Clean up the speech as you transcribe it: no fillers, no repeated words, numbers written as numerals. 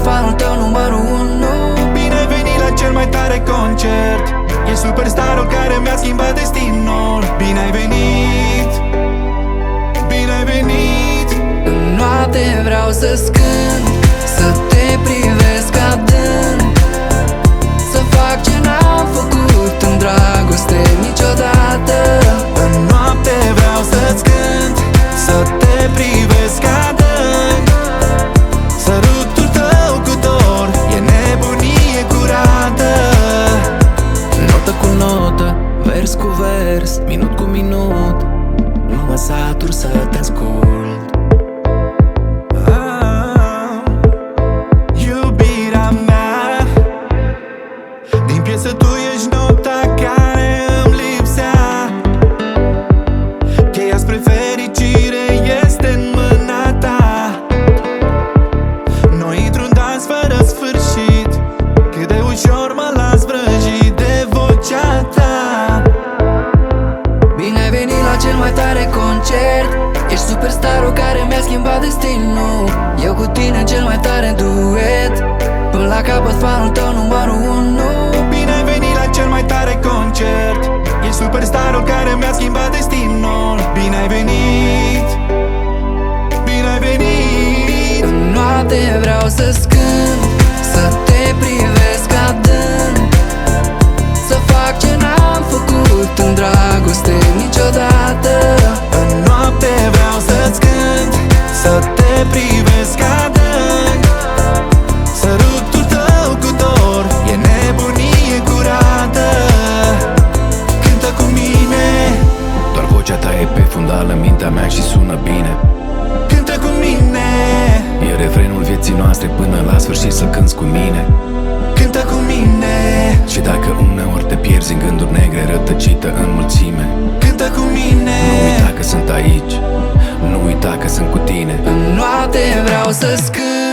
fanul tău numărul 1. Bine ai venit la cel mai tare concert. E superstarul care mi-a schimbat destinul. Bine ai venit, bine ai venit. În noapte vreau să-ți cânt, să te privesc adânc, să fac ce n-am făcut în dragoste niciodată. În noapte vreau să-ți cânt, să te privesc adânc. Sărutul tău cu dor e nebunie curată. Notă cu notă, vers cu vers, minut cu minut, nu mă satur să te ascult. Iubirea mea, din piesă tu ești nota care îmi lipsea. Cheia spre fericire este în mâna ta. Noi într-un dans fără sfârșit, cât de ușor mă las vrăjit de vocea ta. Bine ai venit la cel mai tare concert. Ești superstarul care mi-a schimbat destinul. Eu cu tine cel mai tare duet, până la capăt fanul tău numărul 1. Bine ai venit la cel mai tare concert. Ești superstarul care mi-a schimbat destinul. Bine ai venit, bine ai venit. În noapte vreau să-ți cânt, să te privesc adânc, să fac ce n-am făcut în dragoste niciodată. În noapte vreau să-ți cânt, să te privesc adânc. Sărutul tău cu dor e nebunie curată. Cântă cu mine, doar vocea ta e pe fundal în mintea mea și sună bine. cântă cu mine, E refrenul vieții noastre până la sfârșit să cânți cu mine. cântă cu mine, Și dacă uneori te pierzi în gânduri negre rătăcită în mulțime, cântă cu mine. nu uita că sunt aici, nu uita că sunt cu tine. În noapte vreau să-ți cânt,